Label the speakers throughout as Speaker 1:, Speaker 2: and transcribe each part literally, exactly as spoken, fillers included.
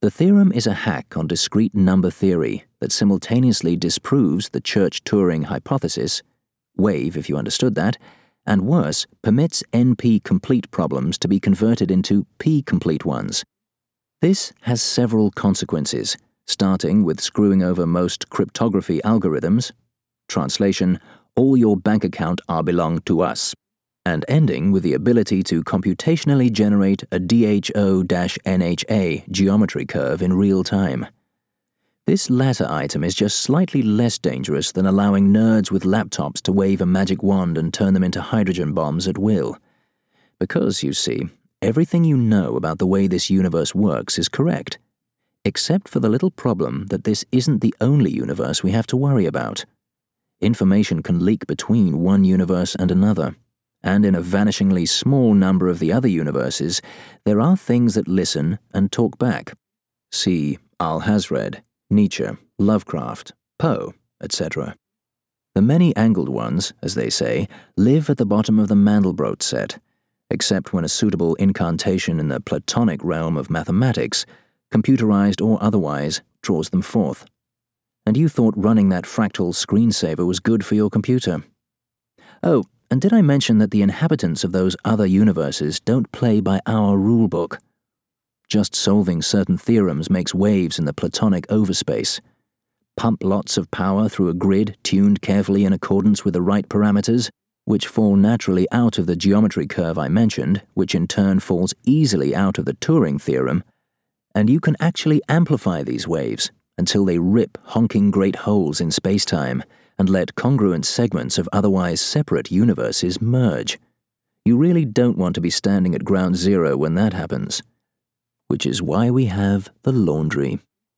Speaker 1: The theorem is a hack on discrete number theory that simultaneously disproves the Church-Turing hypothesis, wave if you understood that, and worse, permits N P-complete problems to be converted into P-complete ones. This has several consequences, starting with screwing over most cryptography algorithms, translation, all your bank account are belong to us, and ending with the ability to computationally generate a D H O N H A geometry curve in real time. This latter item is just slightly less dangerous than allowing nerds with laptops to wave a magic wand and turn them into hydrogen bombs at will. Because, you see, everything you know about the way this universe works is correct, except for the little problem that this isn't the only universe we have to worry about. Information can leak between one universe and another, and in a vanishingly small number of the other universes, there are things that listen and talk back. See Alhazred, Nietzsche, Lovecraft, Poe, et cetera. The many-angled ones, as they say, live at the bottom of the Mandelbrot set, except when a suitable incantation in the Platonic realm of mathematics, computerized or otherwise, draws them forth. And you thought running that fractal screensaver was good for your computer. Oh, and did I mention that the inhabitants of those other universes don't play by our rulebook? Just solving certain theorems makes waves in the Platonic overspace. Pump lots of power through a grid tuned carefully in accordance with the right parameters, which fall naturally out of the geometry curve I mentioned, which in turn falls easily out of the Turing theorem, and you can actually amplify these waves until they rip honking great holes in spacetime and let congruent segments of otherwise separate universes merge. You really don't want to be standing at ground zero when that happens. Which is why we have the laundry.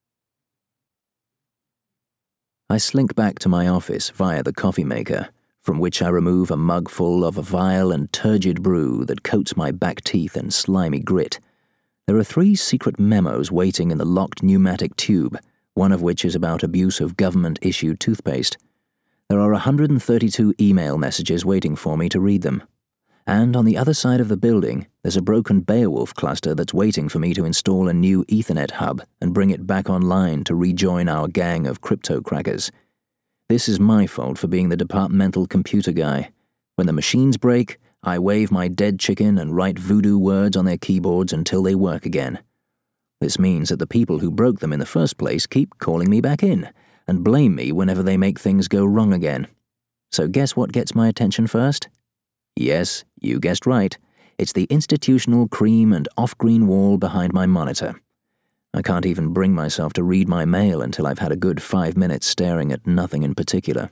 Speaker 1: I slink back to my office via the coffee maker, from which I remove a mug full of a vile and turgid brew that coats my back teeth in slimy grit. There are three secret memos waiting in the locked pneumatic tube, one of which is about abuse of government-issued toothpaste. There are one hundred thirty-two email messages waiting for me to read them. And on the other side of the building, there's a broken Beowulf cluster that's waiting for me to install a new Ethernet hub and bring it back online to rejoin our gang of crypto crackers. This is my fault for being the departmental computer guy. When the machines break, I wave my dead chicken and write voodoo words on their keyboards until they work again. This means that the people who broke them in the first place keep calling me back in and blame me whenever they make things go wrong again. So guess what gets my attention first? Yes, you guessed right. It's the institutional cream and off-green wall behind my monitor. I can't even bring myself to read my mail until I've had a good five minutes staring at nothing in particular.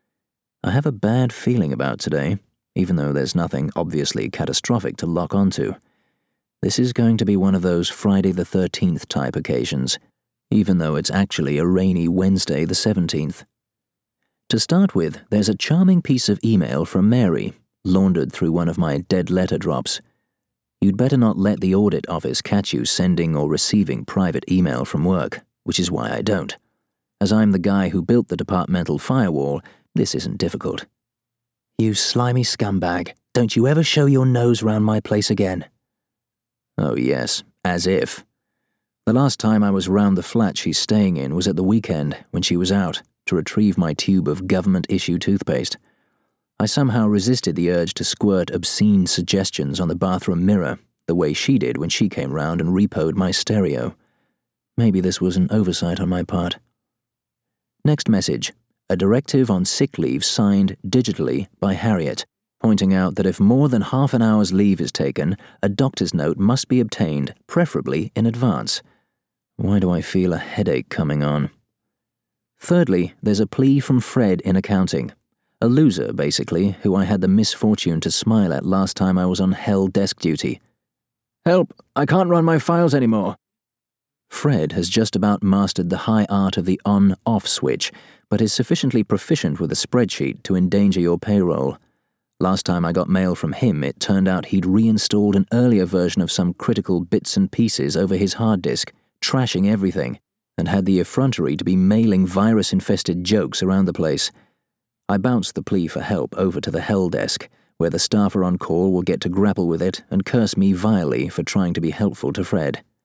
Speaker 1: I have a bad feeling about today, even though there's nothing obviously catastrophic to lock onto. This is going to be one of those Friday the thirteenth type occasions, even though it's actually a rainy Wednesday the seventeenth. To start with, there's a charming piece of email from Mary, laundered through one of my dead letter drops. You'd better not let the audit office catch you sending or receiving private email from work, which is why I don't. As I'm the guy who built the departmental firewall, this isn't difficult. You slimy scumbag, don't you ever show your nose round my place again. Oh yes, as if. The last time I was round the flat she's staying in was at the weekend when she was out to retrieve my tube of government-issue toothpaste. I somehow resisted the urge to squirt obscene suggestions on the bathroom mirror, the way she did when she came round and repoed my stereo. Maybe this was an oversight on my part. Next message, a directive on sick leave signed digitally by Harriet, pointing out that if more than half an hour's leave is taken, a doctor's note must be obtained, preferably in advance. Why do I feel a headache coming on? Thirdly, there's a plea from Fred in accounting. A loser, basically, who I had the misfortune to smile at last time I was on hell desk duty. Help! I can't run my files anymore. Fred has just about mastered the high art of the on-off switch, but is sufficiently proficient with a spreadsheet to endanger your payroll. Last time I got mail from him, it turned out he'd reinstalled an earlier version of some critical bits and pieces over his hard disk, trashing everything, and had the effrontery to be mailing virus-infested jokes around the place. I bounced the plea for help over to the hell desk, where the staffer on call will get to grapple with it and curse me vilely for trying to be helpful to Fred.